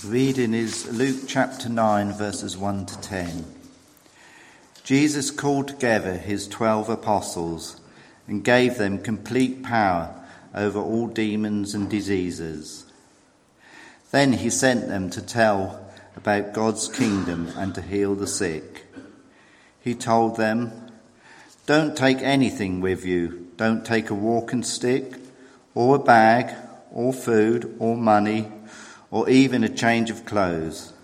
Reading is Luke chapter 9, verses 1 to 10. Jesus called together his 12 apostles and gave them complete power over all demons and diseases. Then he sent them to tell about God's kingdom and to heal the sick. He told them, "Don't take anything with you. Don't take a walking stick, or a bag, or food, or money, or even a change of clothes.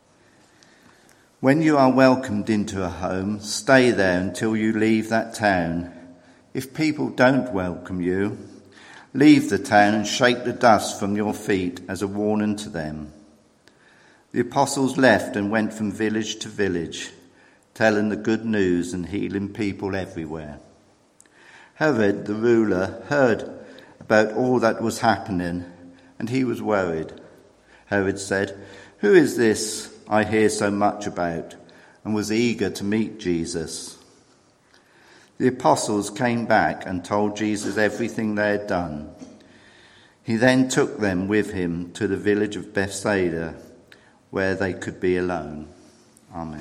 When you are welcomed into a home, stay there until you leave that town. If people don't welcome you, leave the town and shake the dust from your feet as a warning to them." The apostles left and went from village to village, telling the good news and healing people everywhere. Herod the ruler heard about all that was happening, and he was worried. Herod said, "Who is this I hear so much about?" and was eager to meet Jesus. The apostles came back and told Jesus everything they had done. He then took them with him to the village of Bethsaida, where they could be alone. Amen.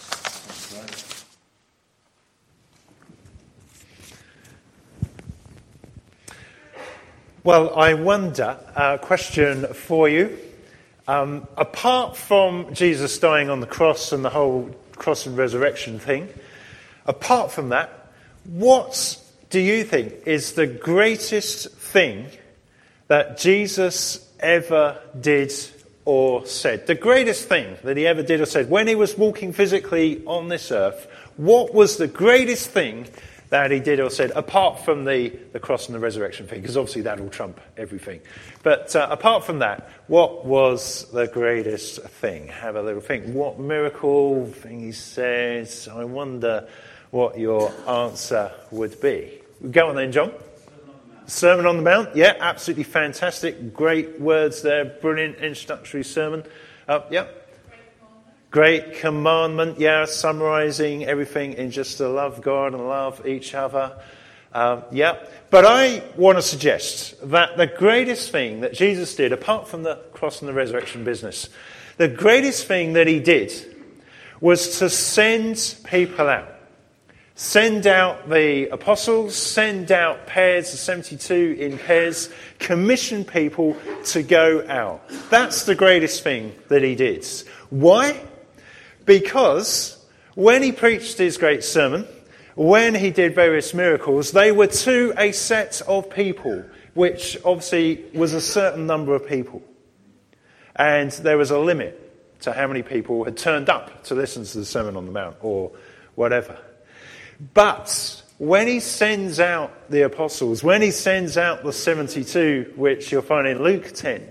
Well, I wonder, a question for you. Apart from Jesus dying on the cross and the whole cross and resurrection thing, apart from that, what do you think is the greatest thing that Jesus ever did or said? The greatest thing that he ever did or said when he was walking physically on this earth, what was the greatest thing that he did or said, apart from the cross and the resurrection thing? Because obviously that will trump everything. But apart from that, what was the greatest thing? Have a little think. What miracle thing he says? I wonder what your answer would be. Go on then, John. Sermon on the Mount. Yeah, absolutely fantastic. Great words there. Brilliant introductory sermon. Yeah. Great commandment, yeah, summarising everything in just to love God and love each other. Yeah. But I want to suggest that the greatest thing that Jesus did, apart from the cross and the resurrection business, the greatest thing that he did was to send people out. Send out the apostles, send out pairs, the 72 in pairs, commission people to go out. That's the greatest thing that he did. Why? Because when he preached his great sermon, when he did various miracles, they were to a set of people, which obviously was a certain number of people. And there was a limit to how many people had turned up to listen to the Sermon on the Mount or whatever. But when he sends out the apostles, when he sends out the 72, which you'll find in Luke 10,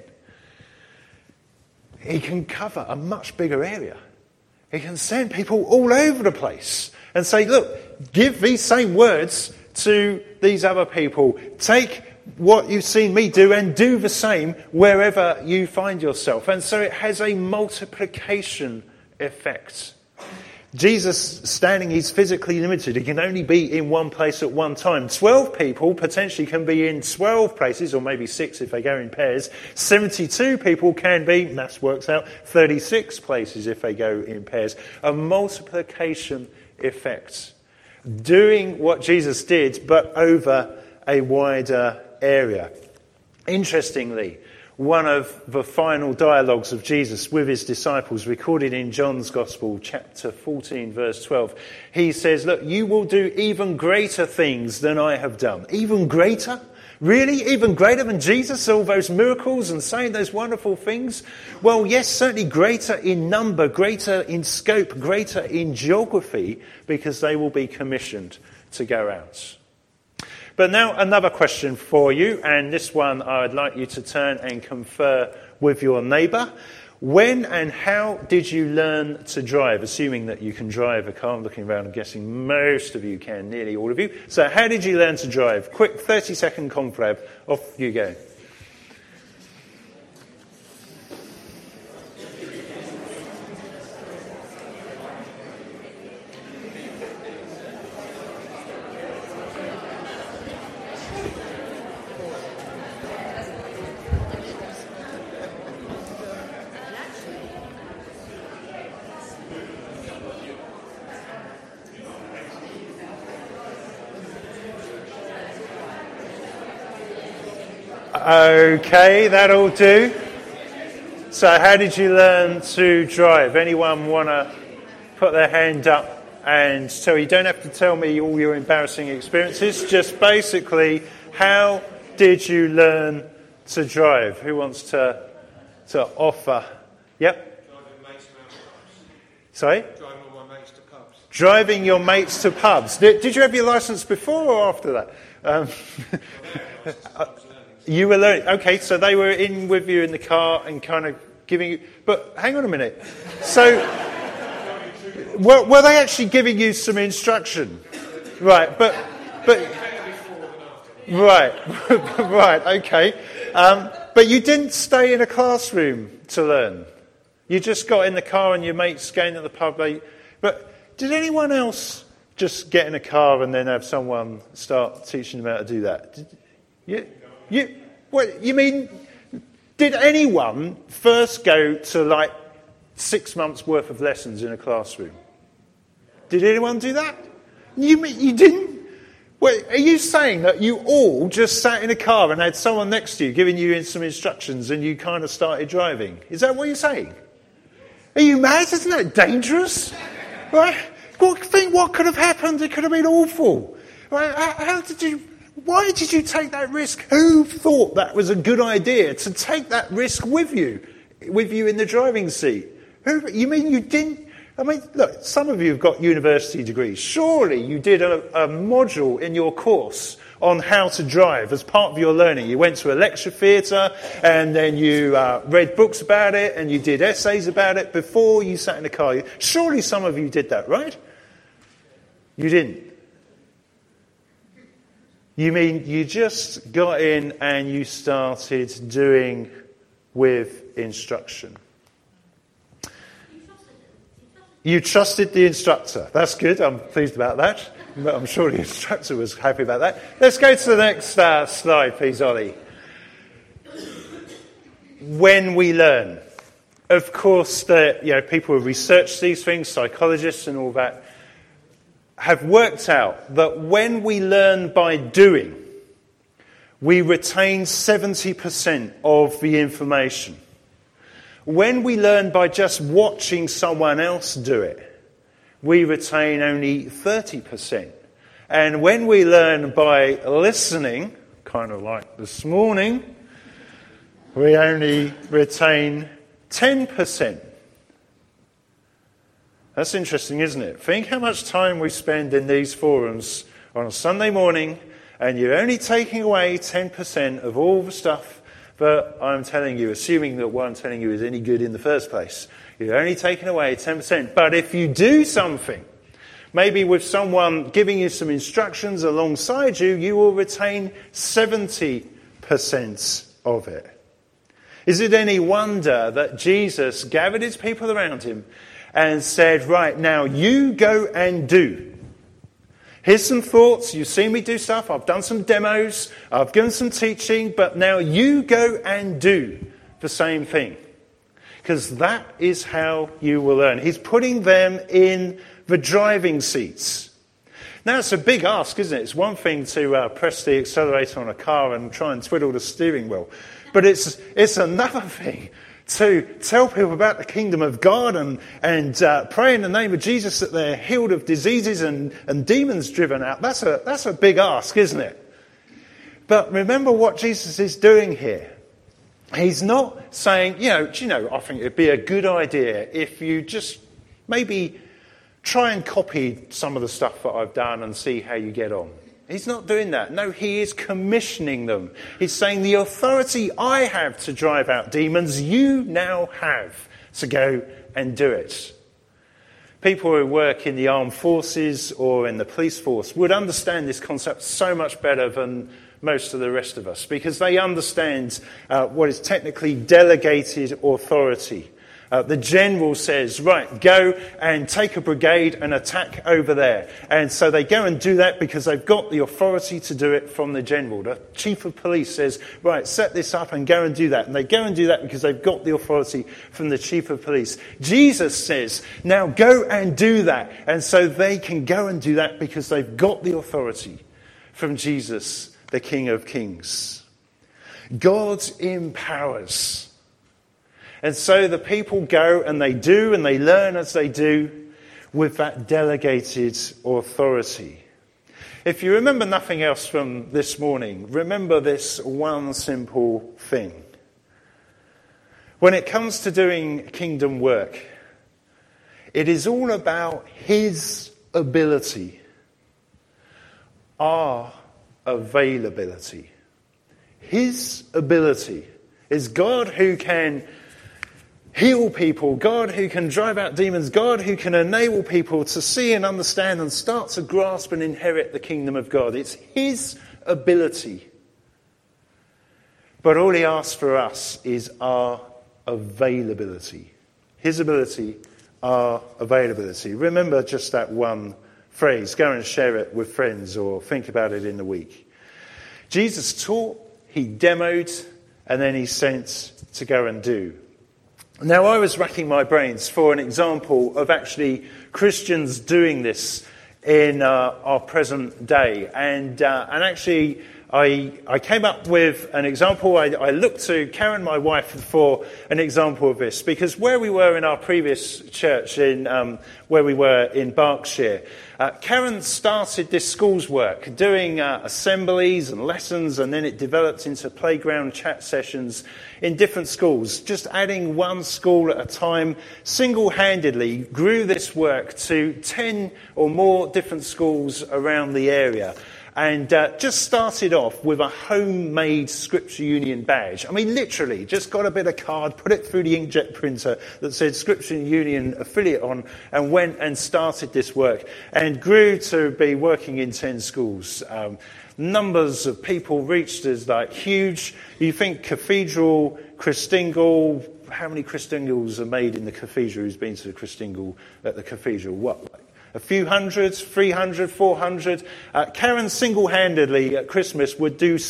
he can cover a much bigger area. He can send people all over the place and say, look, give these same words to these other people. Take what you've seen me do and do the same wherever you find yourself. And so it has a multiplication effect. Jesus standing, he's physically limited. He can only be in one place at one time. 12 people potentially can be in 12 places, or maybe 6 if they go in pairs. 72 people can be, maths works out, 36 places if they go in pairs. A multiplication effect. Doing what Jesus did, but over a wider area. Interestingly, one of the final dialogues of Jesus with his disciples, recorded in John's Gospel, chapter 14, verse 12. He says, look, you will do even greater things than I have done. Even greater? Really? Even greater than Jesus? All those miracles and saying those wonderful things? Well, yes, certainly greater in number, greater in scope, greater in geography, because they will be commissioned to go out. But now another question for you, and this one I'd like you to turn and confer with your neighbour. When and how did you learn to drive? Assuming that you can drive a car. I'm looking around and guessing most of you can, nearly all of you. So how did you learn to drive? Quick 30-second confab. Off you go. Okay, that'll do. So how did you learn to drive? Anyone want to put their hand up and tell? You don't have to tell me all your embarrassing experiences. Just basically, how did you learn to drive? Who wants to offer? Yep. Driving mates around pubs. Sorry? Driving all my mates to pubs. Driving your mates to pubs. Did you have your licence before or after that? You were learning. Okay, so they were in with you in the car and kind of giving you... But hang on a minute. So, were they actually giving you some instruction? Right, but right, right, okay. But you didn't stay in a classroom to learn. You just got in the car and your mates going to the pub. But did anyone else just get in a car and then have someone start teaching them how to do that? What you mean? Did anyone first go to like 6 months worth of lessons in a classroom? Did anyone do that? You didn't? Wait, are you saying that you all just sat in a car and had someone next to you giving you some instructions and you kind of started driving? Is that what you're saying? Are you mad? Isn't that dangerous? Right? What could have happened? It could have been awful. Right? Why did you take that risk? Who thought that was a good idea to take that risk with you in the driving seat? You mean you didn't? I mean, look, some of you have got university degrees. Surely you did a module in your course on how to drive as part of your learning. You went to a lecture theatre and then you read books about it and you did essays about it before you sat in the car. Surely some of you did that, right? You didn't. You mean you just got in and you started doing with instruction? You trusted the instructor. That's good. I'm pleased about that. I'm sure the instructor was happy about that. Let's go to the next slide, please, Ollie. When we learn. Of course, people who research these things, psychologists and all that, have worked out that when we learn by doing, we retain 70% of the information. When we learn by just watching someone else do it, we retain only 30%. And when we learn by listening, kind of like this morning, we only retain 10%. That's interesting, isn't it? Think how much time we spend in these forums on a Sunday morning, and you're only taking away 10% of all the stuff that I'm telling you, assuming that what I'm telling you is any good in the first place. You're only taking away 10%. But if you do something, maybe with someone giving you some instructions alongside you, you will retain 70% of it. Is it any wonder that Jesus gathered his people around him and said, right, now you go and do. Here's some thoughts. You've seen me do stuff. I've done some demos. I've given some teaching. But now you go and do the same thing. Because that is how you will learn. He's putting them in the driving seats. Now, it's a big ask, isn't it? It's one thing to press the accelerator on a car and try and twiddle the steering wheel. But it's another thing to tell people about the kingdom of God and pray in the name of Jesus that they're healed of diseases and demons driven out. That's a big ask, isn't it? But remember what Jesus is doing here. He's not saying, I think it'd be a good idea if you just maybe try and copy some of the stuff that I've done and see how you get on. He's not doing that. No, he is commissioning them. He's saying the authority I have to drive out demons, you now have to go and do it. People who work in the armed forces or in the police force would understand this concept so much better than most of the rest of us because they understand what is technically delegated authority. The general says, right, go and take a brigade and attack over there. And so they go and do that because they've got the authority to do it from the general. The chief of police says, right, set this up and go and do that. And they go and do that because they've got the authority from the chief of police. Jesus says, now go and do that. And so they can go and do that because they've got the authority from Jesus, the King of Kings. God empowers. And so the people go and they do and they learn as they do with that delegated authority. If you remember nothing else from this morning, remember this one simple thing. When it comes to doing kingdom work, it is all about his ability, our availability. His ability is God who can heal people, God who can drive out demons, God who can enable people to see and understand and start to grasp and inherit the kingdom of God. It's his ability. But all he asks for us is our availability. His ability, our availability. Remember just that one phrase. Go and share it with friends or think about it in the week. Jesus taught, he demoed, and then he sent to go and do. Now, I was racking my brains for an example of actually Christians doing this in our present day. And actually, I came up with an example. I looked to Karen, my wife, for an example of this. Because where we were in our previous church, where we were in Berkshire, Karen started this school's work, doing assemblies and lessons, and then it developed into playground chat sessions in different schools, just adding one school at a time, single-handedly grew this work to 10 or more different schools around the area. And just started off with a homemade Scripture Union badge. I mean, literally, just got a bit of card, put it through the inkjet printer that said Scripture Union affiliate on, and went and started this work. And grew to be working in 10 schools. Numbers of people reached as like huge. You think Cathedral, Christingle, how many Christingles are made in the Cathedral? Who's been to the Christingle at the Cathedral? What, like a few hundred, 300, 400. Karen single-handedly at Christmas would do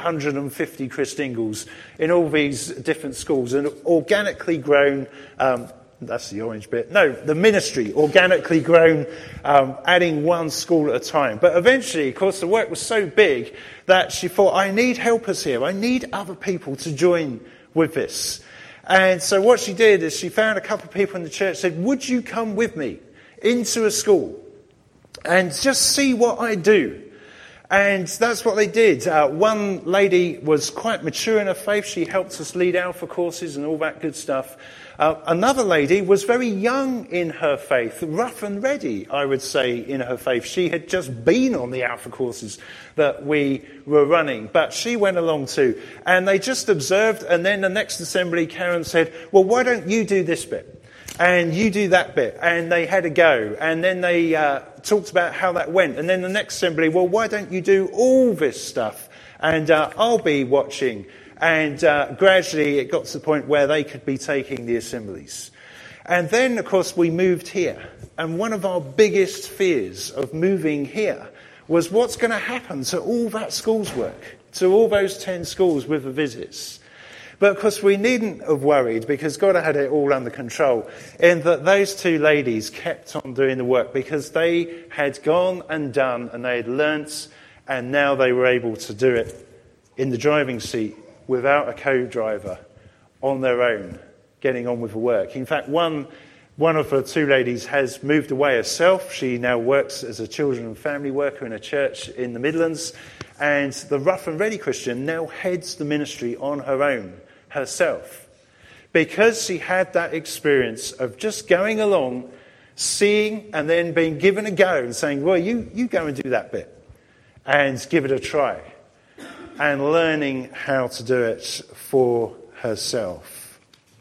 750 Christingles in all these different schools, and organically grown. That's the orange bit. No, the ministry, organically grown, adding one school at a time. But eventually, of course, the work was so big that she thought, I need helpers here. I need other people to join with this. And so what she did is she found a couple of people in the church, said, would you come with me into a school and just see what I do? And that's what they did. One lady was quite mature in her faith. She helped us lead Alpha courses and all that good stuff. Another lady was very young in her faith, rough and ready, I would say, in her faith. She had just been on the Alpha courses that we were running, but she went along too. And they just observed, and then the next assembly, Karen said, well, why don't you do this bit? And you do that bit. And they had a go. And then they talked about how that went. And then the next assembly, well, why don't you do all this stuff? And I'll be watching. And gradually it got to the point where they could be taking the assemblies. And then, of course, we moved here. And one of our biggest fears of moving here was what's going to happen to all that school's work, to all those 10 schools with the visits. But of course we needn't have worried because God had it all under control, in that those two ladies kept on doing the work because they had gone and done and they had learnt, and now they were able to do it in the driving seat without a co-driver, on their own, getting on with the work. In fact, one of the two ladies has moved away herself. She now works as a children and family worker in a church in the Midlands, and the rough and ready Christian now heads the ministry on her own, herself, because she had that experience of just going along, seeing, and then being given a go and saying, well, you go and do that bit and give it a try, and learning how to do it for herself.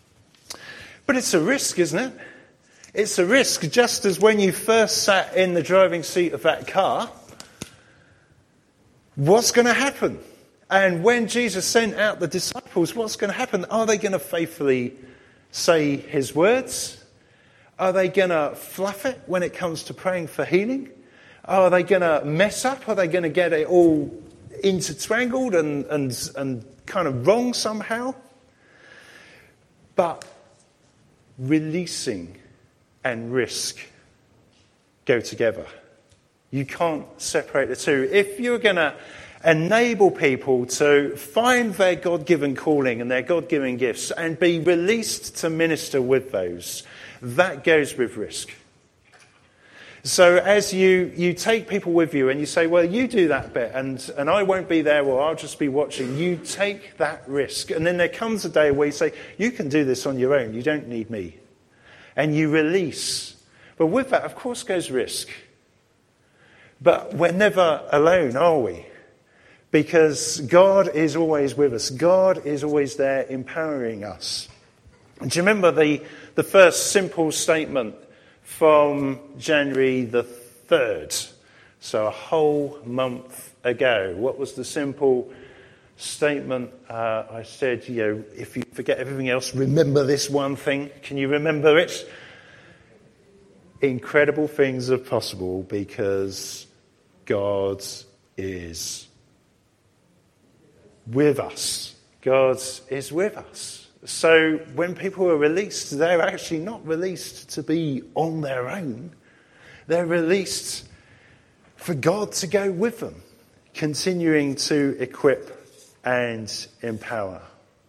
But it's a risk, isn't it? It's a risk, just as when you first sat in the driving seat of that car. What's going to happen? And when Jesus sent out the disciples, what's going to happen? Are they going to faithfully say his words? Are they going to fluff it when it comes to praying for healing? Are they going to mess up? Are they going to get it all intertwangled and kind of wrong somehow? But releasing and risk go together. You can't separate the two. If you're going to enable people to find their God-given calling and their God-given gifts and be released to minister with those, that goes with risk. So as you take people with you and you say, well, you do that bit and I won't be there or I'll just be watching, you take that risk. And then there comes a day where you say, you can do this on your own, you don't need me. And you release. But with that, of course, goes risk. But we're never alone, are we? Because God is always with us. God is always there empowering us. And do you remember the first simple statement from January the 3rd? So a whole month ago. What was the simple statement? I said, if you forget everything else, remember this one thing. Can you remember it? Incredible things are possible because God is with us. God is with us. So when people are released, they're actually not released to be on their own. They're released for God to go with them, continuing to equip and empower.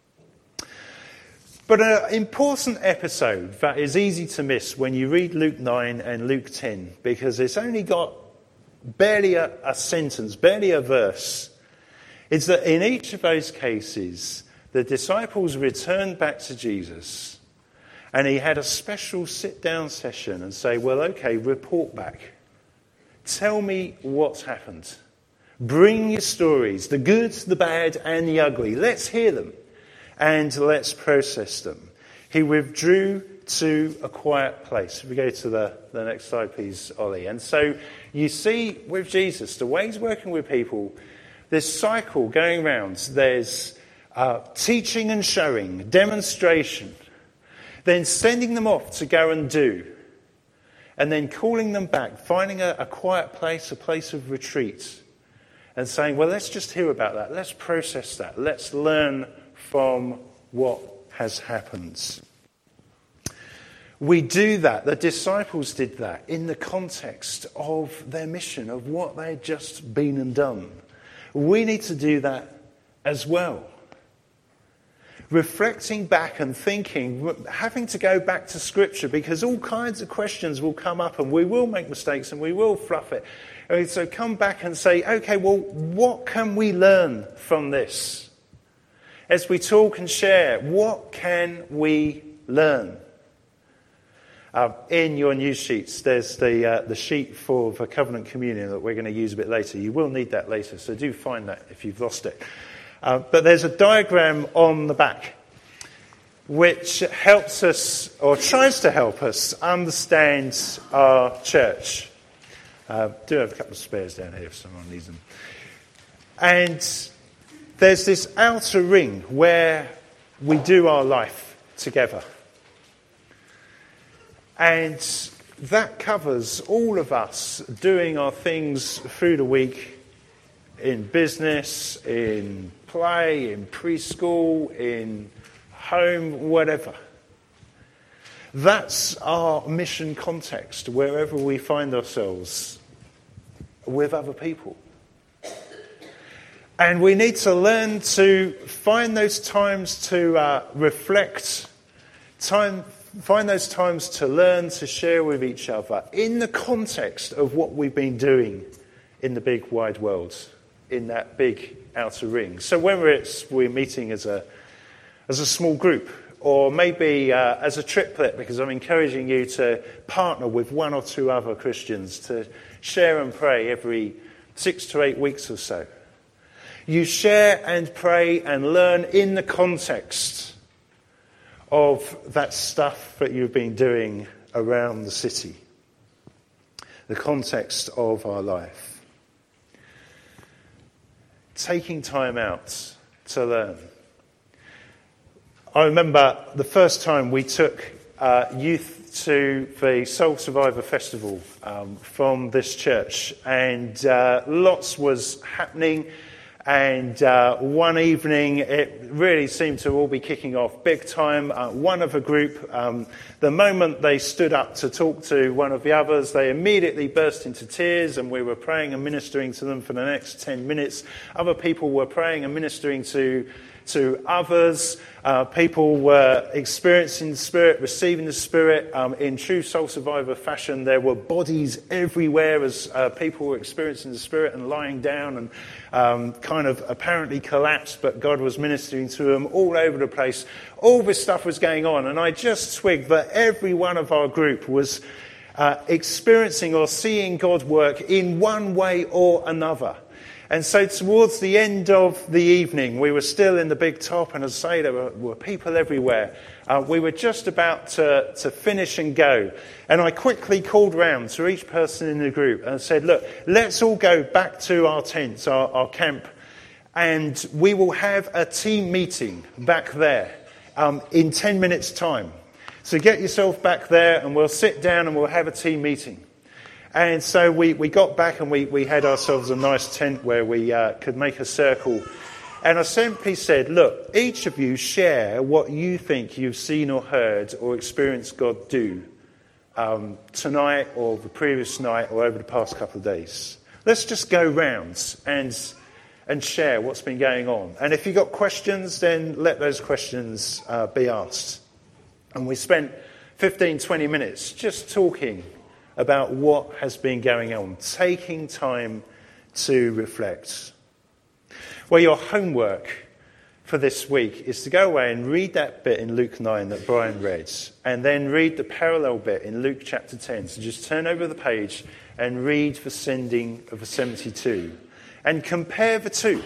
But an important episode that is easy to miss when you read Luke 9 and Luke 10, because it's only got barely a sentence, barely a verse, is that in each of those cases, the disciples returned back to Jesus and he had a special sit-down session and say, well, okay, report back. Tell me what's happened. Bring your stories, the good, the bad, and the ugly. Let's hear them and let's process them. He withdrew to a quiet place. If we go to the next slide, please, Ollie. And so you see with Jesus, the way he's working with people, this cycle going around. There's teaching and showing, demonstration, then sending them off to go and do, and then calling them back, finding a quiet place, a place of retreat, and saying, well, let's just hear about that. Let's process that. Let's learn from what has happened. We do that. The disciples did that in the context of their mission, of what they had just been and done. We need to do that as well. Reflecting back and thinking, having to go back to Scripture, because all kinds of questions will come up and we will make mistakes and we will fluff it. And so come back and say, okay, well, what can we learn from this? As we talk and share, what can we learn? In your news sheets, there's the sheet for the covenant communion that we're going to use a bit later. You will need that later, so do find that if you've lost it. But there's a diagram on the back which helps us, or tries to help us, understand our church. Do have a couple of spares down here if someone needs them. And there's this outer ring where we do our life together. And that covers all of us doing our things through the week in business, in play, in preschool, in home, whatever. That's our mission context, wherever we find ourselves with other people. And we need to learn to find those times to reflect, find those times to learn, to share with each other in the context of what we've been doing in the big wide world, in that big outer ring. So whether we're meeting as a small group, or maybe as a triplet, because I'm encouraging you to partner with one or two other Christians to share and pray every 6 to 8 weeks or so. You share and pray and learn in the context of that stuff that you've been doing around the city. The context of our life. Taking time out to learn. I remember the first time we took youth to the Soul Survivor Festival from this church, and lots was happening, And one evening, it really seemed to all be kicking off big time. One of a group, the moment they stood up to talk to one of the others, they immediately burst into tears, and we were praying and ministering to them for the next 10 minutes. Other people were praying and ministering to others. People were experiencing the Spirit, receiving the Spirit in true soul survivor fashion. There were bodies everywhere as people were experiencing the Spirit and lying down and kind of apparently collapsed, but God was ministering to them all over the place. All this stuff was going on, and I just twigged that every one of our group was experiencing or seeing God work in one way or another. And so towards the end of the evening, we were still in the big top, and as I say, there were people everywhere. We were just about to finish and go. And I quickly called round to each person in the group and said, look, let's all go back to our tents, our camp, and we will have a team meeting back there in 10 minutes' time. So get yourself back there, and we'll sit down and we'll have a team meeting. And so we got back, and we had ourselves a nice tent where we could make a circle. And I simply said, look, each of you share what you think you've seen or heard or experienced God do tonight or the previous night or over the past couple of days. Let's just go round and share what's been going on. And if you've got questions, then let those questions be asked. And we spent 15, 20 minutes just talking about what has been going on, taking time to reflect. Well, your homework for this week is to go away and read that bit in Luke 9 that Brian read, and then read the parallel bit in Luke chapter 10. So just turn over the page and read the sending of the 72, and compare the two.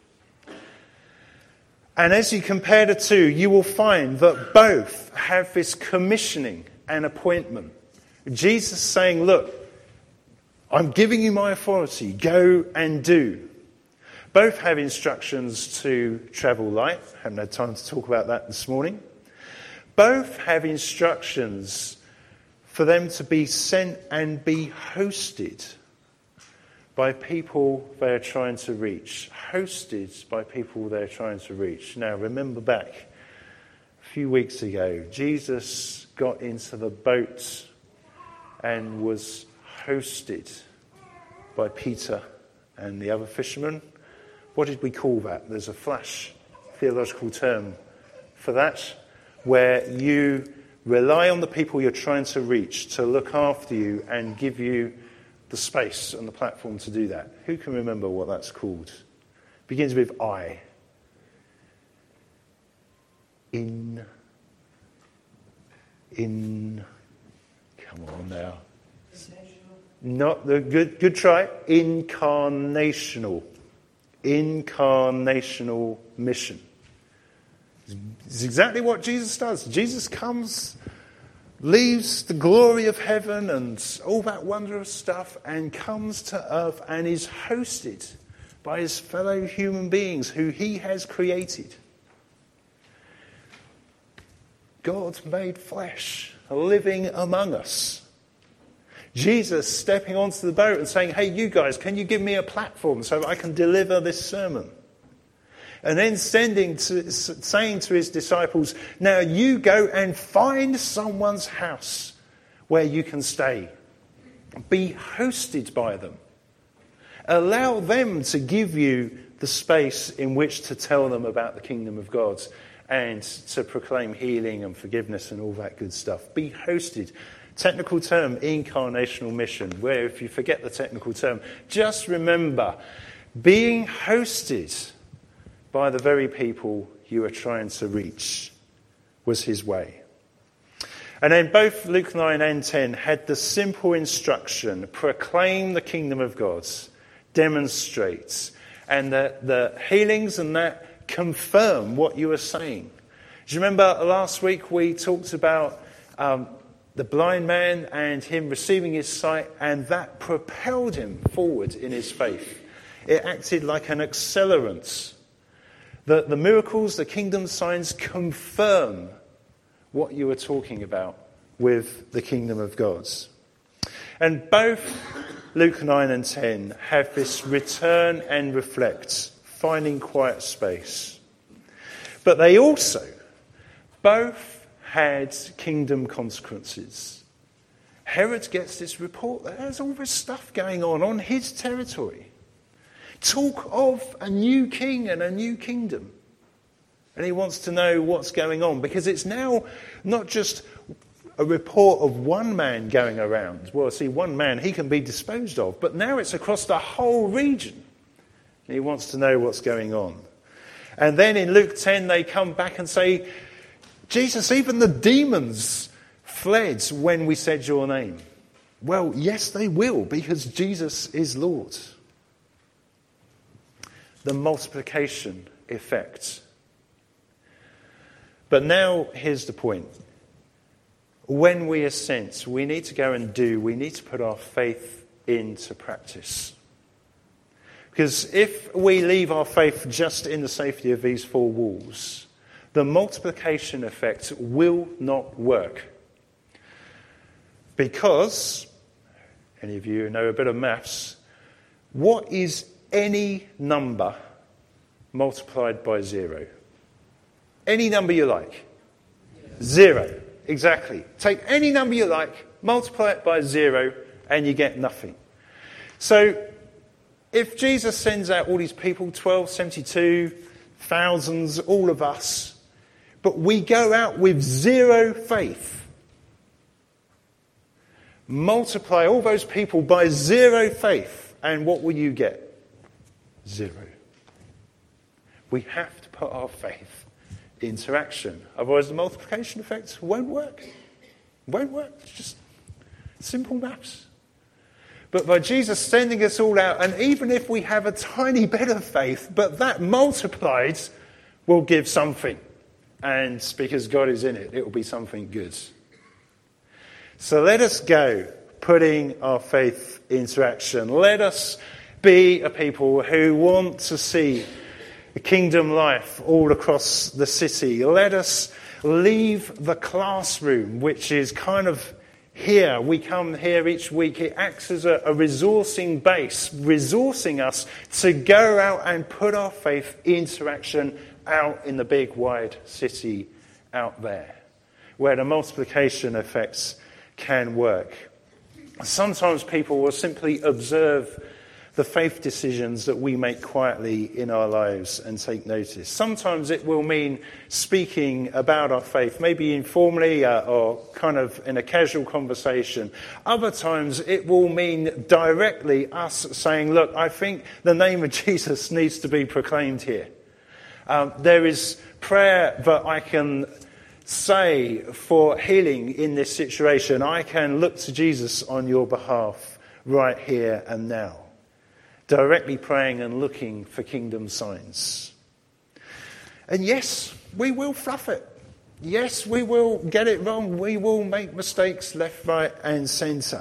And as you compare the two, you will find that both have this commissioning and appointment. Jesus saying, look, I'm giving you my authority, go and do. Both have instructions to travel light. I haven't had time to talk about that this morning. Both have instructions for them to be sent and be hosted by people they are trying to reach. Hosted by people they're trying to reach. Now, remember back a few weeks ago, Jesus got into the boat and was hosted by Peter and the other fishermen. What did we call that? There's a flash theological term for that, where you rely on the people you're trying to reach to look after you and give you the space and the platform to do that. Who can remember what that's called? Begins with I. Come on now. Not the good try. Incarnational mission. It's exactly what Jesus does. Jesus comes, leaves the glory of heaven and all that wondrous stuff, and comes to earth and is hosted by his fellow human beings who he has created. God made flesh, living among us. Jesus stepping onto the boat and saying, hey, you guys, can you give me a platform so that I can deliver this sermon? And then saying to his disciples, now you go and find someone's house where you can stay. Be hosted by them. Allow them to give you the space in which to tell them about the kingdom of God and to proclaim healing and forgiveness and all that good stuff. Be hosted. Technical term, incarnational mission, where if you forget the technical term, just remember being hosted by the very people you are trying to reach was his way. And then both Luke 9 and 10 had the simple instruction, proclaim the kingdom of God, demonstrate, and the healings and that confirm what you are saying. Do you remember last week we talked about the blind man and him receiving his sight, and that propelled him forward in his faith. It acted like an accelerant. The miracles, the kingdom signs confirm what you were talking about with the kingdom of God. And both Luke 9 and 10 have this return and reflect finding quiet space. But they also both had kingdom consequences. Herod gets this report that there's all this stuff going on his territory. Talk of a new king and a new kingdom. And he wants to know what's going on, because it's now not just a report of one man going around. Well, see, one man, he can be disposed of, but now it's across the whole region. And he wants to know what's going on. And then in Luke 10, they come back and say, Jesus, even the demons fled when we said your name. Well, yes, they will, because Jesus is Lord. The multiplication effect. But now, here's the point. When we assent, we need to go and do, we need to put our faith into practice. Because if we leave our faith just in the safety of these four walls, the multiplication effect will not work. Because, any of you know a bit of maths, what is any number multiplied by 0? Any number you like. 0. Exactly. Take any number you like, multiply it by 0, and you get nothing. So, if Jesus sends out all these people, 1272, thousands, all of us, but we go out with 0 faith, multiply all those people by 0 faith, and what will you get? 0. We have to put our faith into action. Otherwise the multiplication effect won't work. Won't work. It's just simple maths. But by Jesus sending us all out, and even if we have a tiny bit of faith, but that multiplied will give something. And because God is in it, it will be something good. So let us go putting our faith into action. Let us be a people who want to see the kingdom life all across the city. Let us leave the classroom, which is kind of here. We come here each week. It acts as a resourcing base, resourcing us to go out and put our faith into action out in the big, wide city out there, where the multiplication effects can work. Sometimes people will simply observe the faith decisions that we make quietly in our lives and take notice. Sometimes it will mean speaking about our faith, maybe informally or kind of in a casual conversation. Other times it will mean directly us saying, look, I think the name of Jesus needs to be proclaimed here. There is prayer that I can say for healing in this situation. I can look to Jesus on your behalf right here and now. Directly praying and looking for kingdom signs. And yes, we will fluff it. Yes, we will get it wrong. We will make mistakes left, right, and centre.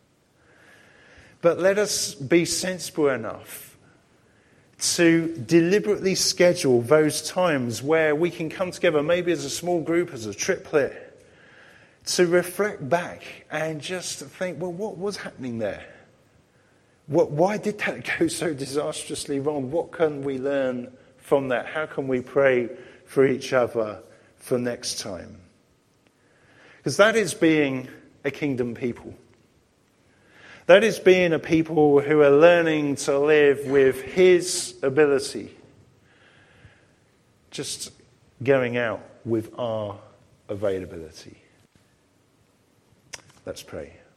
But let us be sensible enough to deliberately schedule those times where we can come together, maybe as a small group, as a triplet, to reflect back and just think, well, what was happening there? Why did that go so disastrously wrong? What can we learn from that? How can we pray for each other for next time? Because that is being a kingdom people. That is being a people who are learning to live with his ability. Just going out with our availability. Let's pray.